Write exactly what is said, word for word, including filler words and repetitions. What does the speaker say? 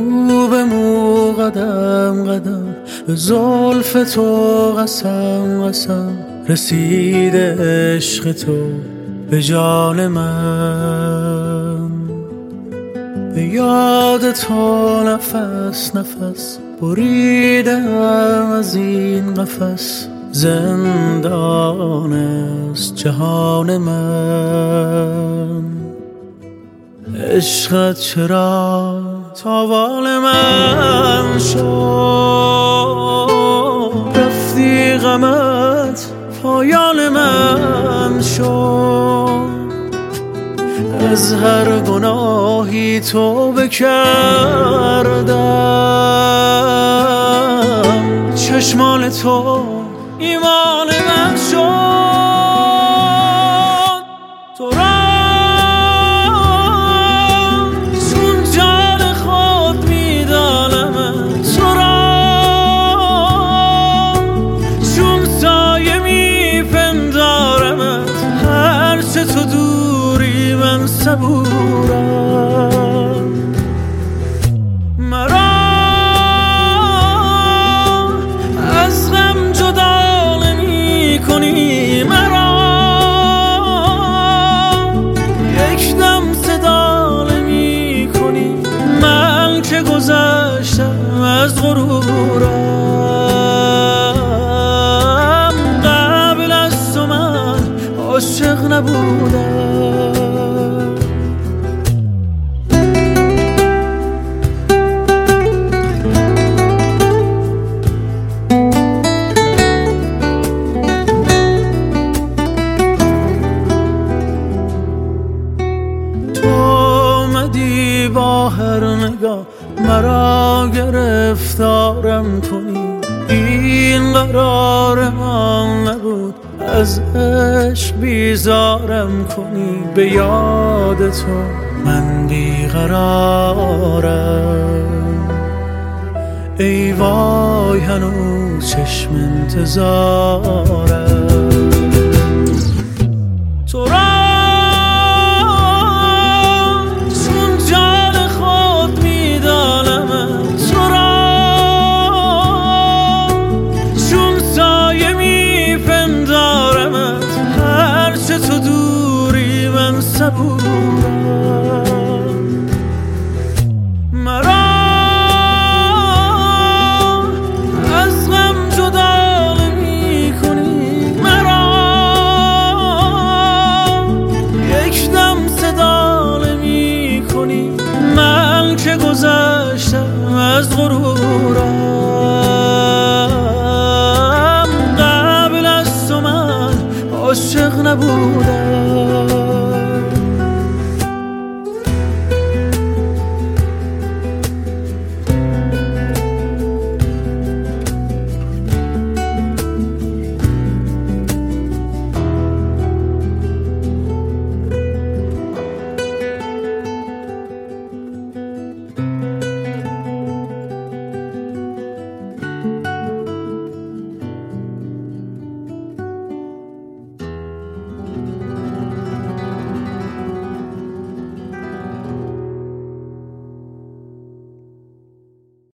مو به مو قدم قدم به زلف تو قسم قسم رسیده عشق تو به جان من. به یاد تو نفس نفس بریدم از این قفس، زندان است جهان من. عشقت چرا تاوان من شد، رفتی غمت پایان من شد. از هر گناهی توبه کردم، چشمان تو ایمان من شد. تو را چون جان خود میدانم، تو را چون سایه میپندارمت، هرچه تو دوری من صبورم. مرا از غم جدا نمی کنی، مرا یک دم صدا نمی کنی. من که گذشتم از غرورم، قبل از تو من عاشق نبودم. با هر نگاه مرا گرفتارم کنی، این قرار من نبود از عشق بیزارم کنی. به یاد تو من بیقرارم، ای وای هنوز چشم انتظارم.